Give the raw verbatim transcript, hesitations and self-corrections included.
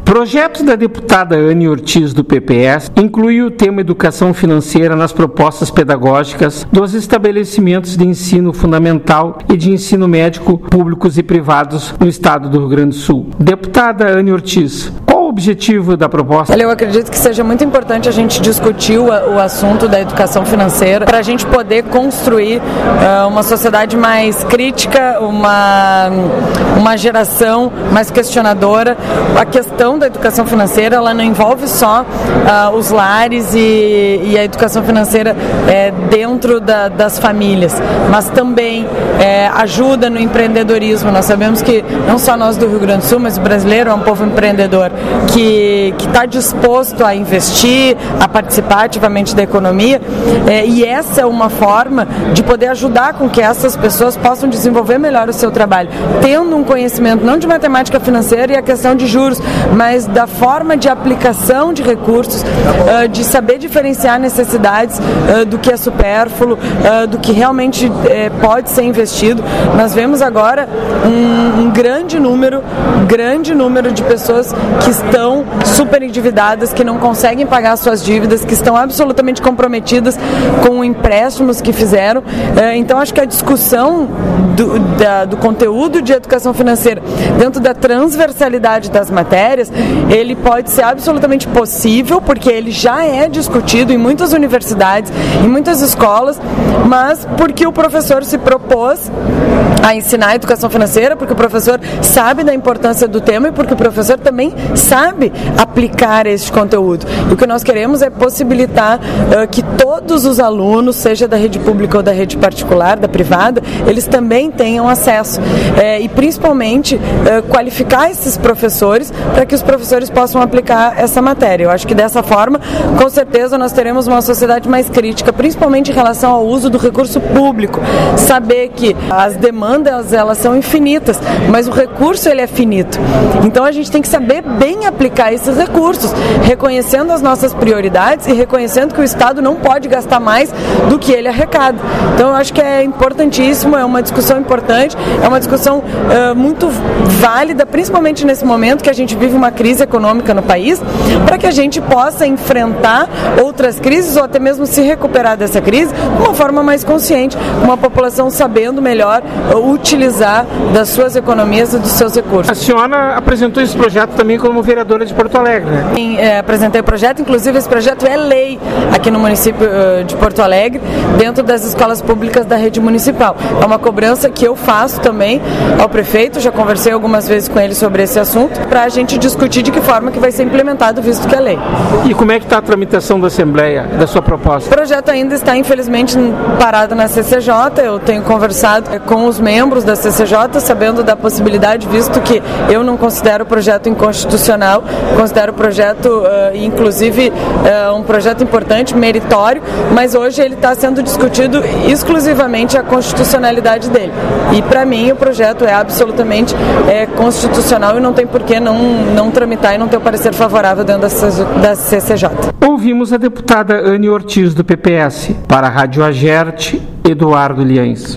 Projeto da deputada Anne Ortiz, do P P S, inclui o tema educação financeira nas propostas pedagógicas dos estabelecimentos de ensino fundamental e de ensino médico públicos e privados no estado do Rio Grande do Sul. Deputada Anne Ortiz, qual o objetivo da proposta? Eu acredito que seja muito importante a gente discutir o, o assunto da educação financeira para a gente poder construir uh, uma sociedade mais crítica, uma, uma geração mais questionadora. A questão da educação financeira, ela não envolve só uh, os lares e, e a educação financeira é, dentro da, das famílias, mas também é, ajuda no empreendedorismo. Nós sabemos que não só nós do Rio Grande do Sul, mas o brasileiro é um povo empreendedor que está disposto a investir, a participar ativamente da economia, é, e essa é uma forma de poder ajudar com que essas pessoas possam desenvolver melhor o seu trabalho, tendo um conhecimento não de matemática financeira e a questão de juros, mas da forma de aplicação de recursos, uh, de saber diferenciar necessidades uh, do que é supérfluo, uh, do que realmente uh, pode ser investido. Nós vemos agora um, um grande número, grande número de pessoas que estão super endividadas, que não conseguem pagar suas dívidas, que estão absolutamente comprometidas com empréstimos que fizeram. Uh, então, acho que a discussão do, da, do conteúdo de educação financeira dentro da transversalidade das matérias, ele pode ser absolutamente possível, porque ele já é discutido em muitas universidades, em muitas escolas, mas porque o professor se propôs a ensinar a educação financeira, porque o professor sabe da importância do tema e porque o professor também sabe aplicar esse conteúdo. E o que nós queremos é possibilitar uh, que todos os alunos, seja da rede pública ou da rede particular, da privada, eles também tenham acesso. É, e principalmente uh, qualificar esses professores para que os professores possam aplicar essa matéria. Eu acho que dessa forma, com certeza, nós teremos uma sociedade mais crítica, principalmente em relação ao uso do recurso público. Saber que as demandas, elas são infinitas, mas o recurso, ele é finito. Então, a gente tem que saber bem aplicar esses recursos, reconhecendo as nossas prioridades e reconhecendo que o Estado não pode gastar mais do que ele arrecada. Então, eu acho que é importantíssimo, é uma discussão importante, é uma discussão uh, muito válida, principalmente nesse momento que a gente vive uma crise econômica no país, para que a gente possa enfrentar outras crises ou até mesmo se recuperar dessa crise de uma forma mais consciente, uma população sabendo melhor uh, utilizar das suas economias e dos seus recursos. A senhora apresentou esse projeto também como vereadora de Porto Alegre, né? Sim, é, apresentei o projeto, inclusive esse projeto é lei aqui no município uh, de Porto Alegre, dentro das escolas públicas da rede municipal. É uma cobrança que eu faço também ao prefeito, já conversei algumas vezes com ele sobre esse assunto, para a gente discutir de que forma que vai ser implementado, visto que é lei. E como é que está a tramitação da Assembleia, da sua proposta? O projeto ainda está, infelizmente, parado na C C J. Eu tenho conversado com os membros da C C J, sabendo da possibilidade, visto que eu não considero o projeto inconstitucional, considero o projeto, uh, inclusive, uh, um projeto importante, meritório, mas hoje ele está sendo discutido exclusivamente a constitucionalidade dele. E, para mim, o projeto é absolutamente é, constitucional e não tem por que não, não tramitar e não ter o parecer favorável dentro da C C J. Ouvimos a deputada Anne Ortiz, do P P S. Para a Rádio Agerte, Eduardo Liães.